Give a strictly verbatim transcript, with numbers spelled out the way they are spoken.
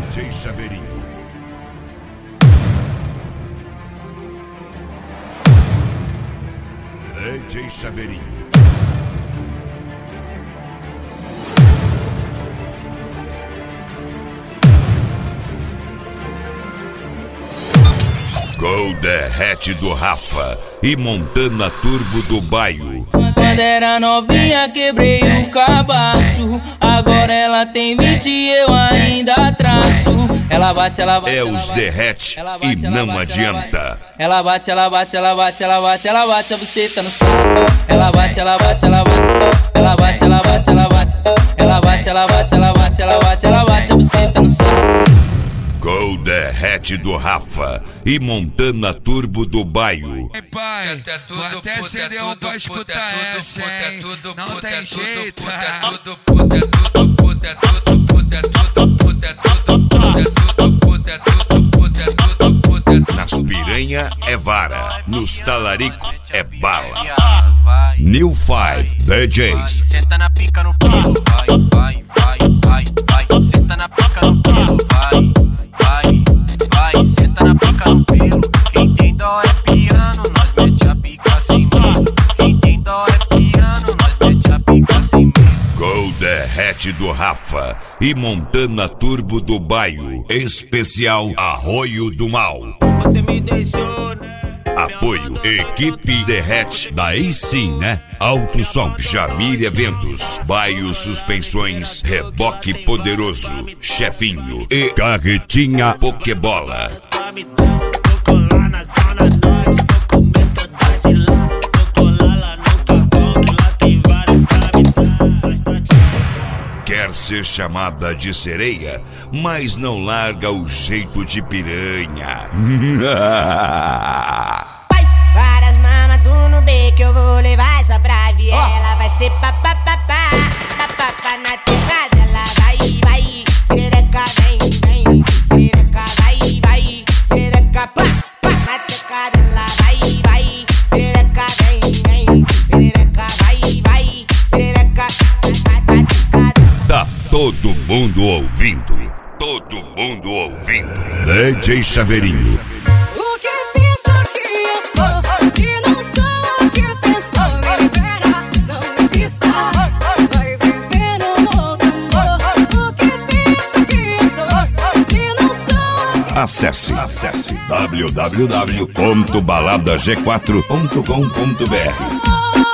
D J Chaveirinho. D J Chaveirinho. Gol derrete do Rafa e Montana Turbo do Baio. Quando era novinha quebrei o cabaço, agora ela tem vinte e eu ainda traço. Ela bate, ela bate, é os derrete e não adianta. Ela bate, ela bate, ela bate, ela bate, ela bate a buceta no saco. Ela bate, ela bate, ela bate, ela bate, ela bate, ela bate, ela bate, ela bate, ela bate, ela bate, ela bate a buceta no saco. Gol derrete do Rafa e Montana Turbo do Baio. Ei pai, vou até acender um pra escutar essa, hein? Não tem jeito. Nas piranha é vara, nos talarico é bala. New Five D Js. Senta na pica no pelo, vai, vai, vai, vai, vai. Senta na pica no pelo, vai, vai, vai. Senta na pica no pelo. Quem tem dó é piano, nós mete a pica sem medo. Quem tem dó é piano, nós mete a pica sem medo. Gol derrete do Rafa e Montana Turbo do Baio. Especial Arroio do Mal. Você me deixou, né? Apoio Equipe Derrete. Daí sim, né? Alto Som, Jamir Eventos, Baio Suspensões, Reboque Poderoso, Chefinho e Carretinha Pokebola. Quer ser chamada de sereia, mas não larga o jeito de piranha. Vai, várias mamas do Nubê que eu vou levar essa pra viela. Vai ser papapá, papapá na tecada. Ela vai, vai, perereca vem, vem. Perereca vai, vai, perereca pá, pá. Na tecada ela vai, vai, perereca vem, vem. Perereca vai, vai, perereca na tecada. Tá todo mundo ouvindo, todo mundo ouvindo. D J Chaveirinho. O que pensa que eu sou? Se não sou o que pensou, me libera, não insista. Vai viver no mundo amor. O que pensa que eu sou? Se não sou. Acesse, acesse w w w ponto balada g quatro ponto com ponto b r.